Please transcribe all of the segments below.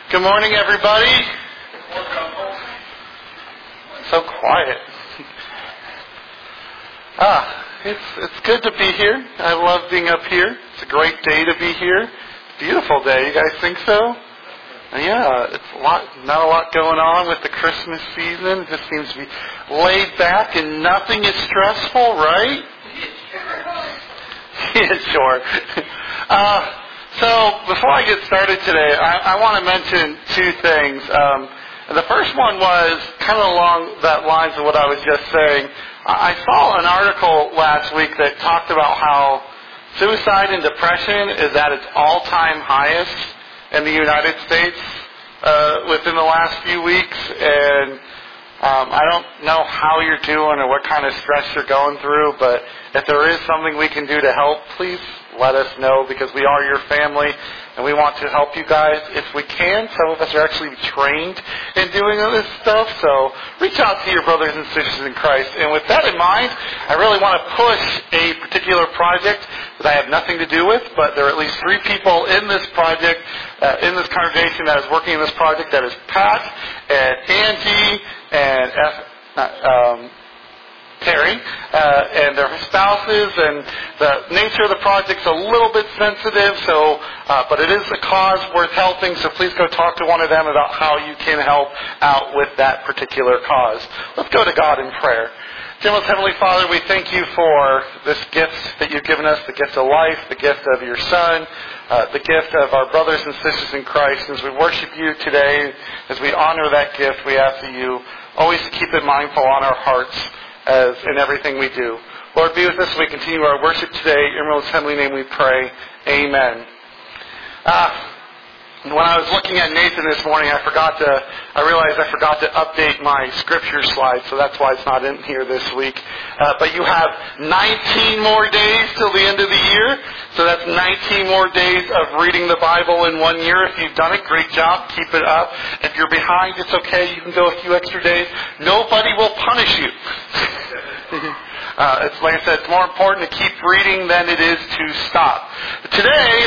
Good morning, everybody. So quiet. It's good to be here. I love being up here. It's a great day to be here. Beautiful day. You guys think so? Yeah, it's not a lot going on with the Christmas season. It just seems to be laid back and nothing is stressful, right? Yeah, sure. So before I get started today, I want to mention two things. The first one was kind of along that lines of what I was just saying. I saw an article last week that talked about how suicide and depression is at its all-time highest in the United States within the last few weeks. And I don't know how you're doing or what kind of stress you're going through, but if there is something we can do to help, please let us know, because we are your family and we want to help you guys if we can. Some of us are actually trained in doing this stuff, so reach out to your brothers and sisters in Christ. And with that in mind, I really want to push a particular project that I have nothing to do with, but there are at least 3 people in this project, in this congregation that is working in this project. That is Pat and Angie and Terry, and their spouses, and the nature of the project's a little bit sensitive, so but it is a cause worth helping, so please go talk to one of them about how you can help out with that particular cause. Let's go to God in prayer. Dear most Heavenly Father, we thank you for this gift that you've given us, the gift of life, the gift of your Son, the gift of our brothers and sisters in Christ. As we worship you today, as we honor that gift, we ask that you always keep it mindful on our hearts as in everything we do. Lord, be with us as we continue our worship today. In your most heavenly name we pray. Amen. When I was looking at Nathan this morning, I realized I forgot to update my scripture slide, so that's why it's not in here this week. But you have 19 more days till the end of the year, so that's 19 more days of reading the Bible in 1 year. If you've done it, great job. Keep it up. If you're behind, it's okay. You can go a few extra days. Nobody will punish you. It's like I said, it's more important to keep reading than it is to stop. Today,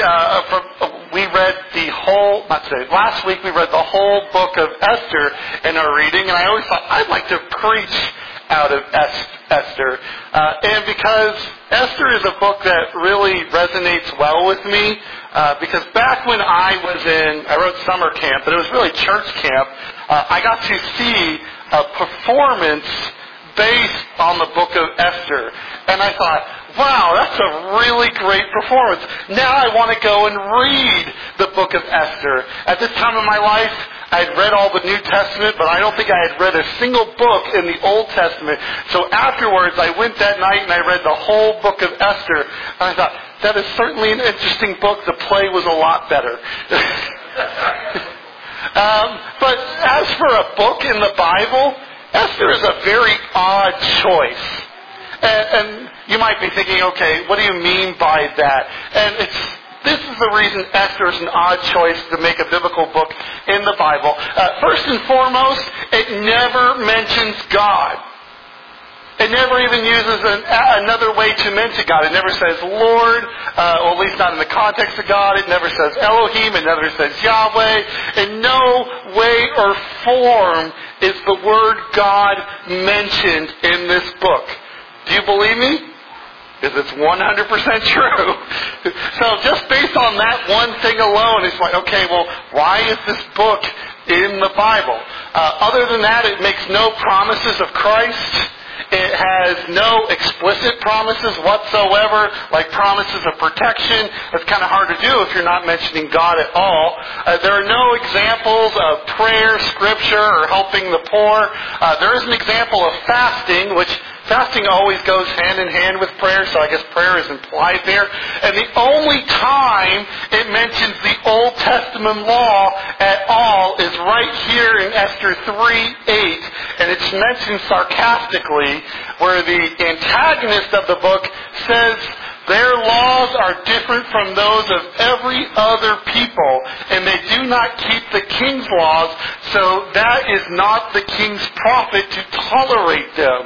last week we read the whole book of Esther in our reading, and I always thought I'd like to preach out of Esther. And because Esther is a book that really resonates well with me, because back when I wrote summer camp, but it was really church camp, I got to see a performance based on the book of Esther. And I thought, wow, that's a really great performance. Now I want to go and read the book of Esther. At this time in my life, I had read all the New Testament, but I don't think I had read a single book in the Old Testament. So afterwards, I went that night and I read the whole book of Esther. And I thought, that is certainly an interesting book. The play was a lot better. But as for a book in the Bible, Esther is a very odd choice. And you might be thinking, okay, what do you mean by that? And this is the reason Esther is an odd choice to make a biblical book in the Bible. First and foremost, it never mentions God. It never even uses another way to mention God. It never says Lord, or at least not in the context of God. It never says Elohim. It never says Yahweh. In no way or form is the word God mentioned in this book. Do you believe me? Because it's 100% true. So just based on that one thing alone, it's like, okay, well, why is this book in the Bible? Other than that, it makes no promises of Christ. It has no explicit promises whatsoever, like promises of protection. It's kind of hard to do if you're not mentioning God at all. There are no examples of prayer, scripture, or helping the poor. There is an example of fasting, which fasting always goes hand in hand with prayer, so I guess prayer is implied there. And the only time it mentions the Old Testament law at all is right here in Esther 3:8, and it's mentioned sarcastically, where the antagonist of the book says their laws are different from those of every other people, and they do not keep the king's laws, so that is not the king's profit to tolerate them.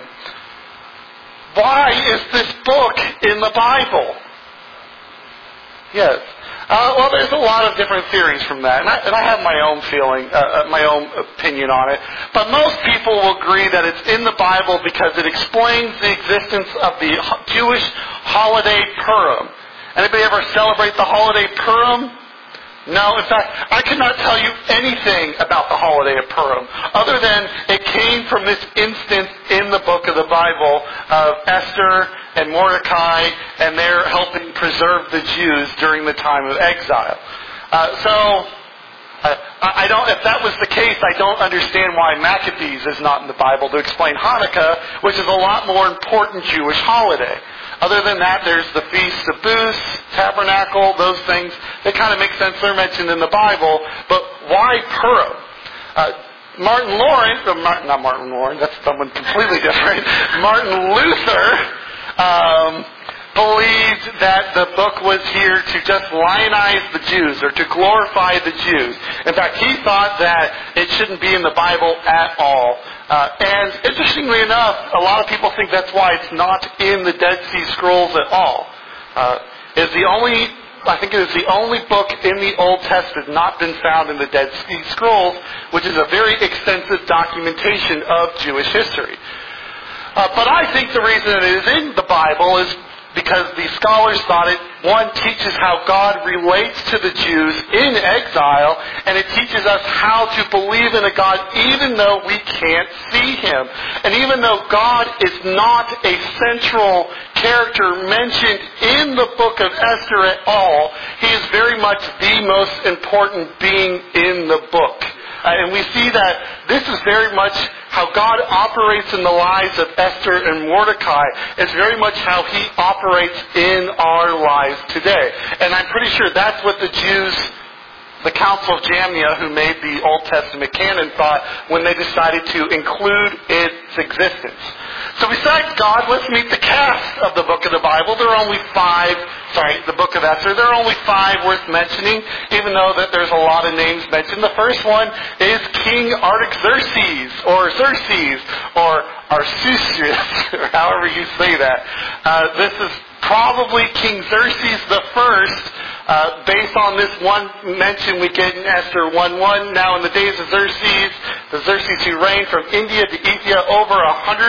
Why is this book in the Bible? Yes. Well, there's a lot of different theories from that, and I have my own feeling, my own opinion on it. But most people will agree that it's in the Bible because it explains the existence of the Jewish holiday Purim. Anybody ever celebrate the holiday Purim? No, in fact, I cannot tell you anything about the holiday of Purim, other than it came from this instance in the book of the Bible of Esther and Mordecai, and they're helping preserve the Jews during the time of exile. I don't. If that was the case, I don't understand why Maccabees is not in the Bible to explain Hanukkah, which is a lot more important Jewish holiday. Other than that, there's the Feast of Booths, Tabernacle, those things. They kind of make sense. They're mentioned in the Bible. But why Purim? Martin Luther, that's someone completely different. Martin Luther believed that the book was here to just lionize the Jews or to glorify the Jews. In fact, he thought that it shouldn't be in the Bible at all. And interestingly enough, a lot of people think that's why it's not in the Dead Sea Scrolls at all. I think it is the only book in the Old Testament not been found in the Dead Sea Scrolls, which is a very extensive documentation of Jewish history. But I think the reason it is in the Bible is because the scholars thought it, one, teaches how God relates to the Jews in exile, and it teaches us how to believe in a God even though we can't see Him. And even though God is not a central character mentioned in the book of Esther at all, He is very much the most important being in the book. And we see that this is very much how God operates in the lives of Esther and Mordecai. It's very much how He operates in our lives today. And I'm pretty sure that's what the Jews, the Council of Jamnia, who made the Old Testament canon, thought when they decided to include its existence. So besides God, let's meet the cast of the book of the Bible. There are only the book of Esther. There are only 5 worth mentioning, even though that there's a lot of names mentioned. The first one is King Artaxerxes, or Xerxes, or Arsucius, or however you say that. This is probably King Xerxes the First, based on this one mention we get in Esther 1:1. Now in the days of Xerxes, the Xerxes who reigned from India to Ethiopia over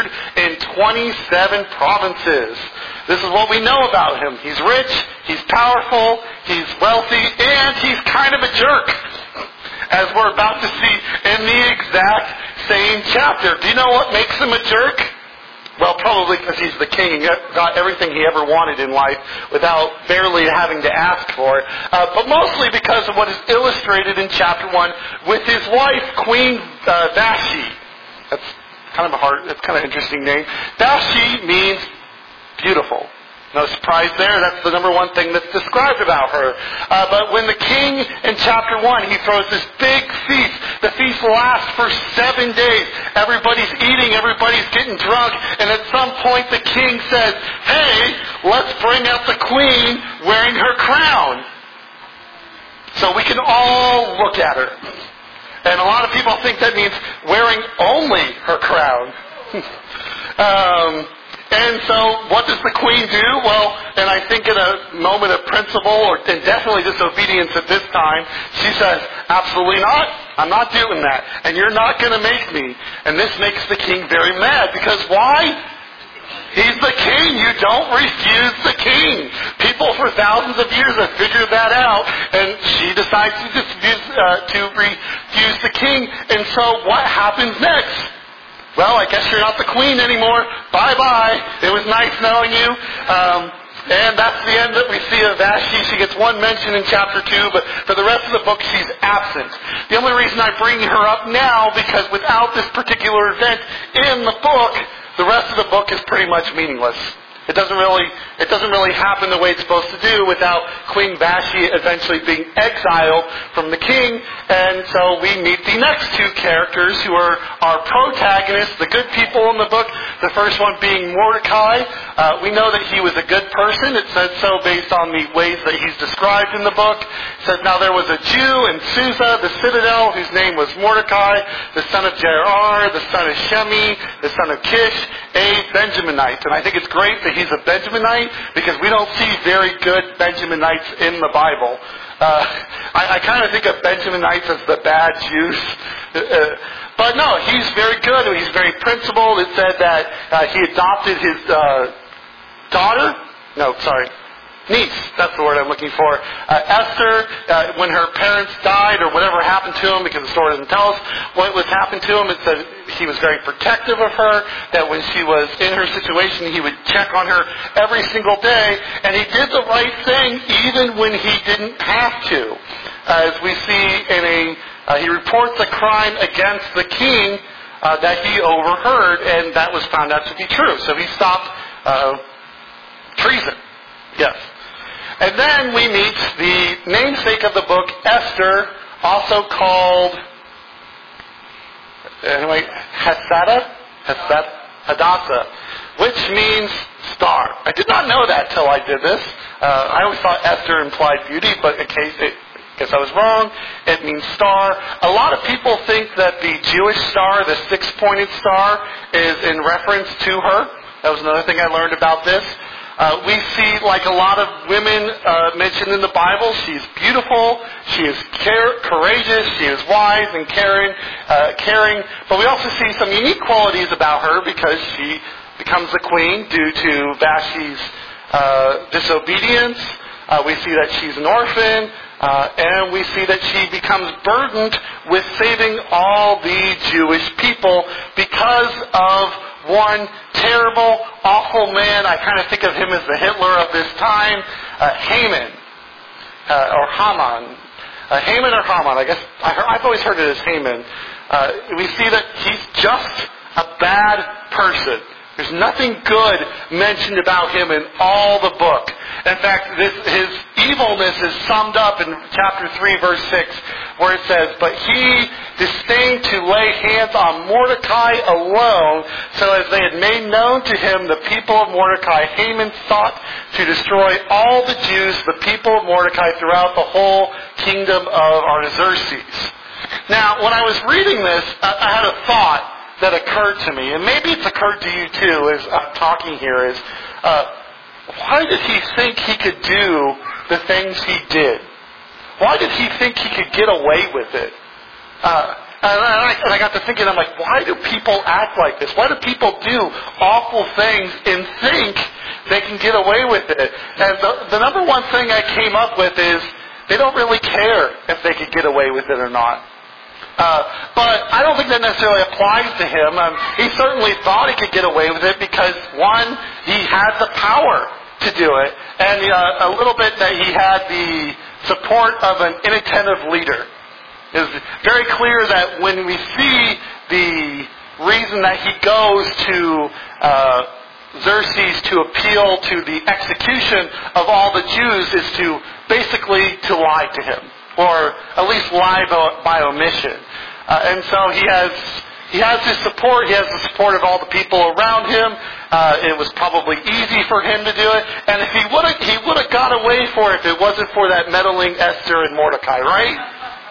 127 provinces. This is what we know about him. He's rich, he's powerful, he's wealthy, and he's kind of a jerk, as we're about to see in the exact same chapter. Do you know what makes him a jerk? Well, probably because he's the king and got everything he ever wanted in life without barely having to ask for it. But mostly because of what is illustrated in chapter 1 with his wife, Queen Vashti. That's kind of interesting name. Vashti means beautiful. No surprise there. That's the number one thing that's described about her. But when the king in chapter 1, he throws this big feast. The feast lasts for 7 days. Everybody's eating. Everybody's getting drunk. And at some point the king says, hey, let's bring out the queen wearing her crown, so we can all look at her. And a lot of people think that means wearing only her crown. And so what does the queen do? Well, and I think in a moment of principle, and definitely disobedience at this time, she says, absolutely not. I'm not doing that. And you're not going to make me. And this makes the king very mad. Because why? He's the king. You don't refuse the king. People for thousands of years have figured that out. And she decides to refuse the king. And so what happens next? Well, I guess you're not the queen anymore. Bye-bye. It was nice knowing you. And that's the end that we see of Vashti. She gets one mention in chapter 2, but for the rest of the book, she's absent. The only reason I bring her up now, because without this particular event in the book, the rest of the book is pretty much meaningless. It doesn't really happen the way it's supposed to do without Queen Vashti eventually being exiled from the king. And so we meet the next 2 characters who are our protagonists, the good people in the book. The first one being Mordecai. We know that he was a good person. It says so based on the ways that he's described in the book. It says, now there was a Jew in Susa, the citadel, whose name was Mordecai, the son of Jair, the son of Shemi, the son of Kish, a Benjaminite. And I think it's great that he's a Benjaminite because we don't see very good Benjaminites in the Bible. I kind of think of Benjaminites as the bad Jews. But no, he's very good. He's very principled. It said that he adopted his niece. That's the word I'm looking for. Esther, when her parents died or whatever happened to him, because the story doesn't tell us what was happened to him, it said he was very protective of her, that when she was in her situation, he would check on her every single day, and he did the right thing even when he didn't have to. As we see he reports a crime against the king that he overheard, and that was found out to be true. So he stopped treason. Yes. And then we meet the namesake of the book, Esther, also called Hadassah, which means star. I did not know that till I did this. I always thought Esther implied beauty, but in case guess I was wrong. It means star. A lot of people think that the Jewish star, the six-pointed star, is in reference to her. That was another thing I learned about this. We see, like a lot of women mentioned in the Bible, she's beautiful, she is courageous, she is wise and caring. But we also see some unique qualities about her because she becomes the queen due to Vashti's disobedience. We see that she's an orphan. And we see that she becomes burdened with saving all the Jewish people because of one terrible, awful man. I kind of think of him as the Hitler of this time, Haman, or Haman. Haman or Haman, I guess. I've always heard it as Haman. We see that he's just a bad person. There's nothing good mentioned about him in all the book. In fact, his evilness is summed up in chapter 3, verse 6, where it says, "But he disdained to lay hands on Mordecai alone, so as they had made known to him the people of Mordecai, Haman sought to destroy all the Jews, the people of Mordecai, throughout the whole kingdom of Artaxerxes." Now, when I was reading this, I had a thought that occurred to me, and maybe it's occurred to you too as I'm talking here, is why did he think he could do the things he did? Why did he think he could get away with it? And I got to thinking, I'm like, why do people act like this? Why do people do awful things and think they can get away with it? And the number one thing I came up with is they don't really care if they could get away with it or not. But I don't think that necessarily applies to him. He certainly thought he could get away with it because, one, he had the power to do it, and a little bit that he had the support of an inattentive leader. It's very clear that when we see the reason that he goes to Xerxes to appeal to the execution of all the Jews is to basically to lie to him, or at least lie by omission. And so he has his support. He has the support of all the people around him. It was probably easy for him to do it. And if he would have got away for it if it wasn't for that meddling Esther and Mordecai, right?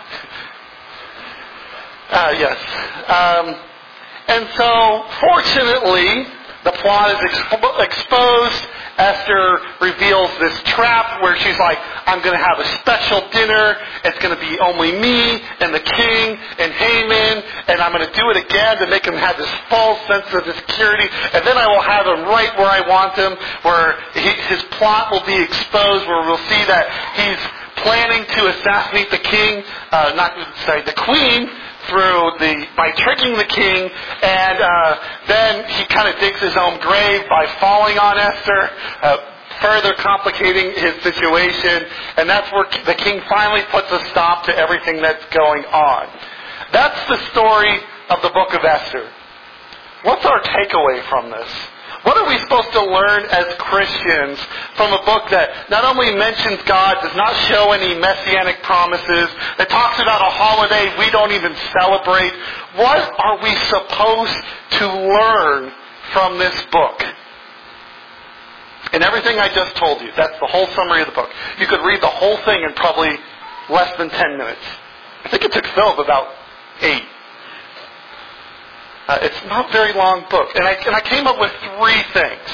Yes. And so, fortunately, the plot is exposed. Esther reveals this trap where she's like, I'm going to have a special dinner. It's going to be only me and the king and Haman, and I'm going to do it again to make him have this false sense of security, and then I will have him right where I want him, where his plot will be exposed, where we'll see that he's planning to assassinate the king, the queen, by tricking the king, and then he kind of digs his own grave by falling on Esther, further complicating his situation, and that's where the king finally puts a stop to everything that's going on. That's the story of the book of Esther. What's our takeaway from this? What are we supposed to learn as Christians from a book that not only mentions God, does not show any messianic promises, that talks about a holiday we don't even celebrate? What are we supposed to learn from this book? And everything I just told you, that's the whole summary of the book. You could read the whole thing in probably less than 10 minutes. I think it took Philip about 8. It's not a very long book. And I came up with three things.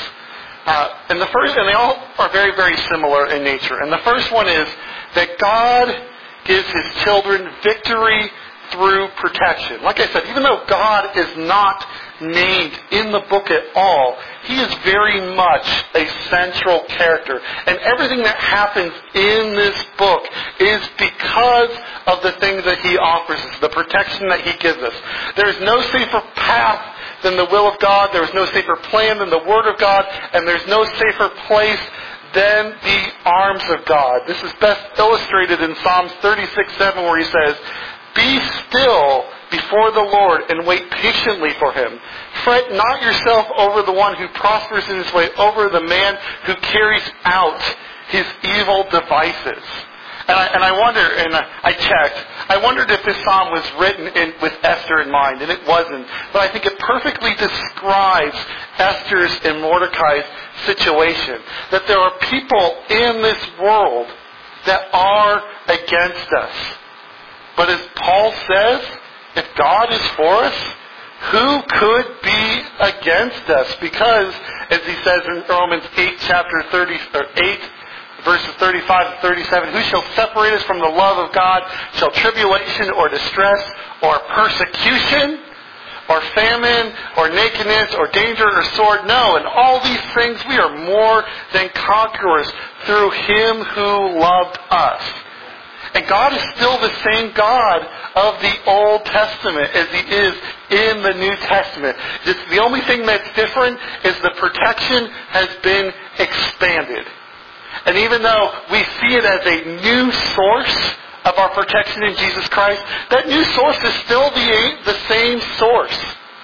And they all are very, very similar in nature. And the first one is that God gives His children victory through protection. Like I said, even though God is not named in the book at all, He is very much a central character. And everything that happens in this book is because of the things that He offers us, the protection that He gives us. There is no safer path than the will of God. There is no safer plan than the Word of God. And there's no safer place than the arms of God. This is best illustrated in Psalms 36:7, where He says, "Be still before the Lord and wait patiently for Him. Fret not yourself over the one who prospers in his way, over the man who carries out his evil devices." And I wonder, and I checked, I wondered if this psalm was written with Esther in mind, and it wasn't. But I think it perfectly describes Esther's and Mordecai's situation. That there are people in this world that are against us. But as Paul says, if God is for us, who could be against us? Because, as he says in Romans 8, chapter 8, verses 35 to 37, who shall separate us from the love of God? Shall tribulation or distress or persecution or famine or nakedness or danger or sword? No, in all these things we are more than conquerors through Him who loved us. And God is still the same God of the Old Testament as He is in the New Testament. Just the only thing that's different is the protection has been expanded. And even though we see it as a new source of our protection in Jesus Christ, that new source is still the same source.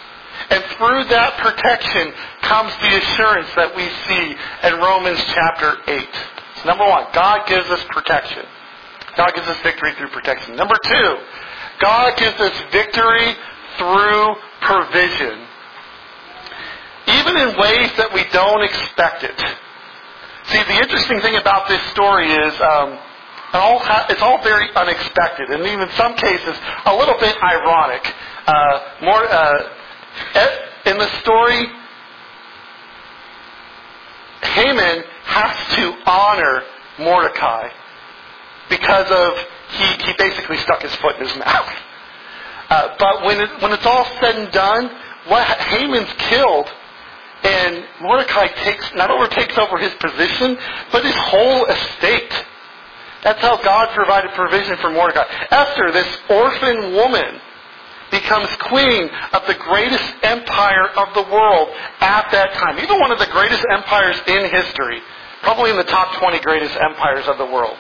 And through that protection comes the assurance that we see in Romans chapter 8. So number one, God gives us protection. God gives us victory through protection. Number two, God gives us victory through provision. Even in ways that we don't expect it. See, the interesting thing about this story is it's all very unexpected, and even in some cases a little bit ironic. In the story, Haman has to honor Mordecai because of he basically stuck his foot in his mouth. But when it's all said and done, Haman's killed. And Mordecai not only takes over his position, but his whole estate. That's how God provided provision for Mordecai. Esther, this orphan woman, becomes queen of the greatest empire of the world at that time. Even one of the greatest empires in history. Probably in the top 20 greatest empires of the world.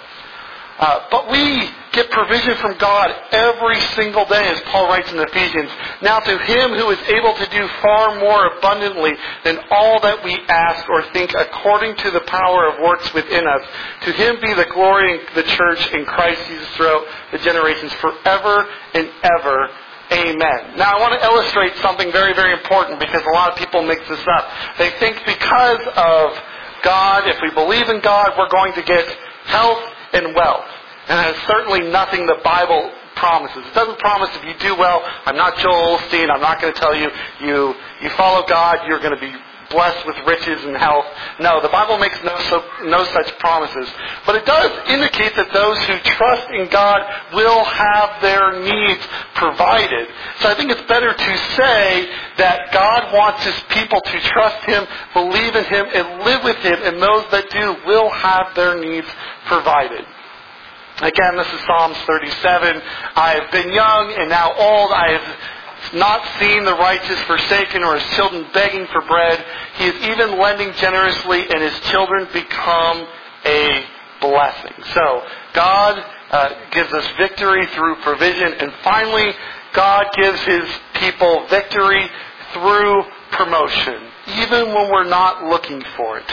But we get provision from God every single day, as Paul writes in Ephesians. Now to Him who is able to do far more abundantly than all that we ask or think, according to the power of works within us, to Him be the glory in the church in Christ Jesus throughout the generations, forever and ever. Amen. Now I want to illustrate something very, very important, because a lot of people mix this up. They think because of God, if we believe in God, we're going to get health and wealth. And that is certainly nothing the Bible promises. It doesn't promise if you do well. I'm not Joel Osteen. I'm not going to tell you you follow God, you're going to be blessed with riches and health. No, the Bible makes no such promises. But it does indicate that those who trust in God will have their needs provided. So I think it's better to say that God wants His people to trust Him, believe in Him, and live with Him, and those that do will have their needs provided. Again, this is Psalms 37. I have been young and now old. I have not seen the righteous forsaken or his children begging for bread. He is even lending generously, and his children become a blessing. So, God gives us victory through provision. And finally, God gives His people victory through promotion, even when we're not looking for it.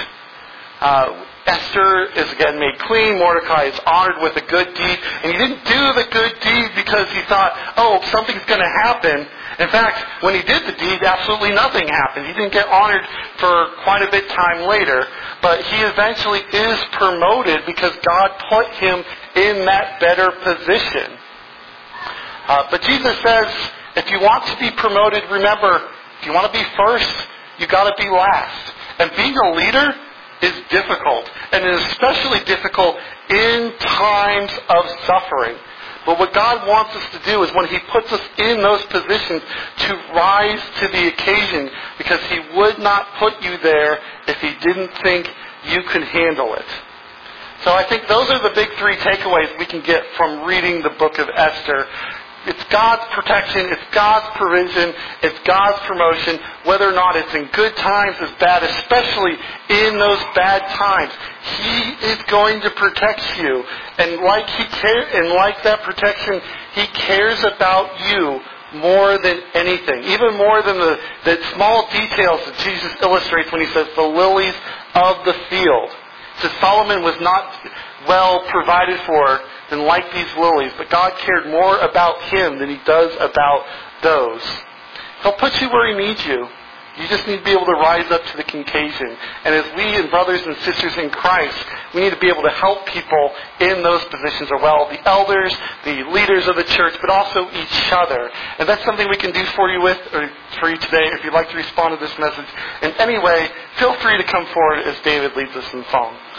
Esther is again made queen. Mordecai is honored with a good deed. And he didn't do the good deed because he thought, something's going to happen. In fact, when he did the deed, absolutely nothing happened. He didn't get honored for quite a bit time later. But he eventually is promoted because God put him in that better position. But Jesus says If you want to be promoted, remember, if you want to be first, you got to be last. And being a leader is difficult, and it is especially difficult in times of suffering. But what God wants us to do is when He puts us in those positions to rise to the occasion, because He would not put you there if He didn't think you could handle it. So I think those are the big three takeaways we can get from reading the book of Esther. It's God's protection, it's God's provision, it's God's promotion, whether or not it's in good times or bad, especially in those bad times. He is going to protect you. And like that protection, He cares about you more than anything. Even more than the small details that Jesus illustrates when He says, the lilies of the field. So Solomon was not well provided for than like these lilies, but God cared more about him than He does about those. He'll put you where He needs you. You just need to be able to rise up to the occasion. And as we and brothers and sisters in Christ, we need to be able to help people in those positions as well. The elders, the leaders of the church, but also each other. And that's something we can do for you today. If you'd like to respond to this message in any way, feel free to come forward as David leads us in song.